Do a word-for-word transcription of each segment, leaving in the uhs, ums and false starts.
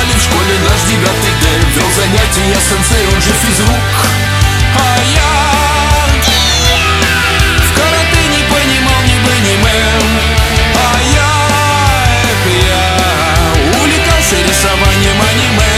называли в школе наш девятый Д. Вел занятия сенсей, он же физрук. А я в карате не понимал ни бы, ни мэ. А я, эх, я увлекался рисованием аниме.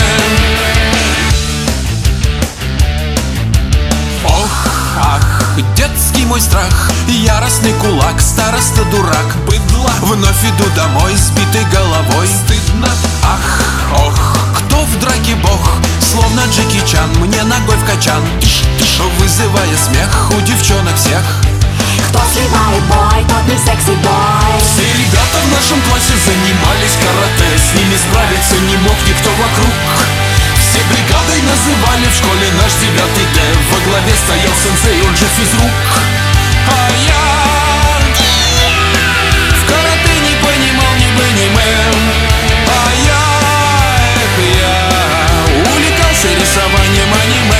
Ох, ах, детский мой страх, яростный кулак, староста дурак, быдло. Вновь иду домой сбитой головой. Стыдно, ах, ох, кто в драке бог? Словно Джеки Чан, мне ногой в качан, тыш, тыш, вызывая смех у девчонок всех. Кто сливает бой, тот не секси-бой. Все ребята в нашем классе занимались карате. С ними справиться не мог никто вокруг. Все бригадой называли в школе наш девятый Д. Во главе стоял сенсей, он же физрук. А я в карате не понимал ни бы, ни мэ. А я, эх, я увлекался рисованием аниме.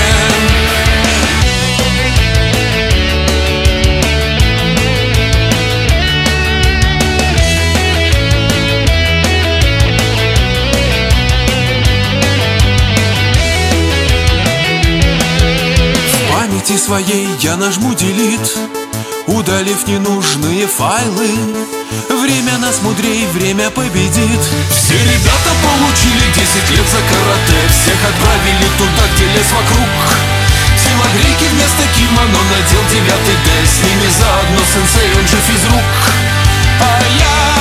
Своей я нажму делит, удалив ненужные файлы. Время нас мудрей, время победит. Все ребята получили десять лет за карате. Всех отправили туда, где лес вокруг. Телогрейки вместо кимоно надел девятый Д. С ними заодно сенсей, он же физрук. А я